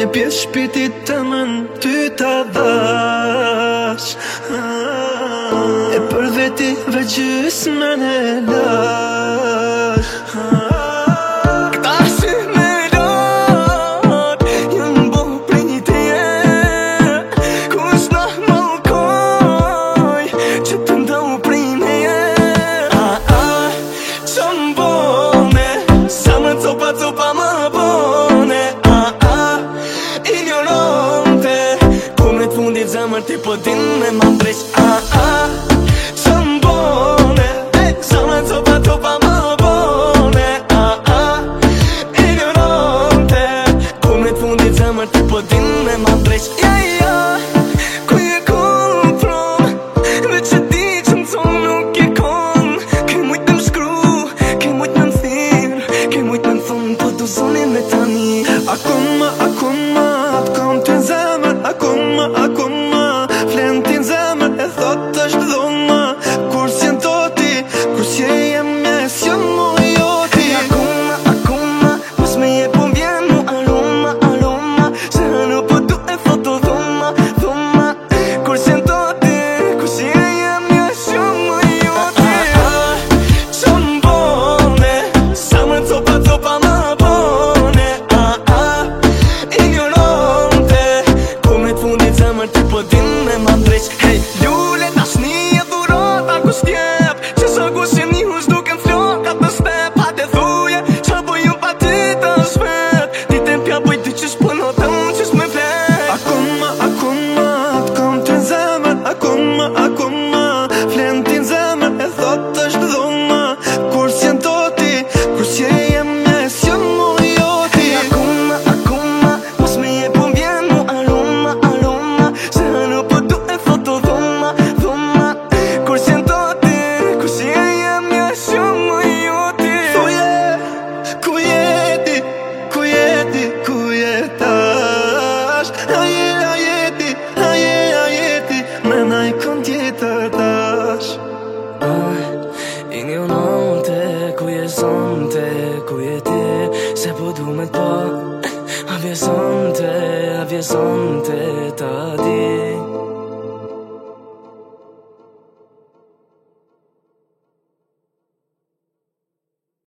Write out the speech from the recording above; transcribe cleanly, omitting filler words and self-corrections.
pjesë shpirtit të mën ty ta dhash. E për veti vegjysmën e lash. Këta si me lot jënë bo për një teje, kush na malkoj që të ndohu për meje. Që më bone, sa më copa më bone. Ignorante, ku me t'fundit zemër ti po din me ma preq. Që më bone, sa më copa më bone. Ignorante, ku me t'fundit zemër ti po din me ma preq. Ku je kon prom, dhe që di që më thonë nuk je kon. Ke mujt me m'shkru, ke mujt me m'thirë, ke mujt me m'thonë po du zoni me tani. Akoma, t'kom ty n'zemër. Akoma, flen ti n'zemër. E thot është dhoma, kur s'jen toti, kur s'je jem jes jam mu joti. Akoma, mos me je po m'vjen mu aroma. Se nuk po du e foto dhoma. Kur s'jen toti, kur s'je jem jes jam mu joti. Që më bone, sa më copa më bone. Ignorante, ku me t'fundit zemër ti po din me ma preq. Hey, lule dashni e dhurata kus t'jep, që sa kus jem një hush duke m'flok atë step. Hajde thuje, qa po ju pa ti të shpet, ti tempja boj dy qysh po në tëm qysh me flet. Akoma, t'kom ty n'zemër. Akoma, flen ti n'zemër. E thot është dhoma, kur s'jen toti, kur s'je jem jes jam mu joti. Akoma, mos me je po m'vjen mu aroma. Se nuk po du e foto dhoma. Kur s'jen toti, kur s'je jem jes jam mu joti. Thuje, ku jetash? A jeti, me naj kon tjetër tash. Ignorante, ku je zonte, ku je ti, se po du me t'pa. Avje zonte, ta di.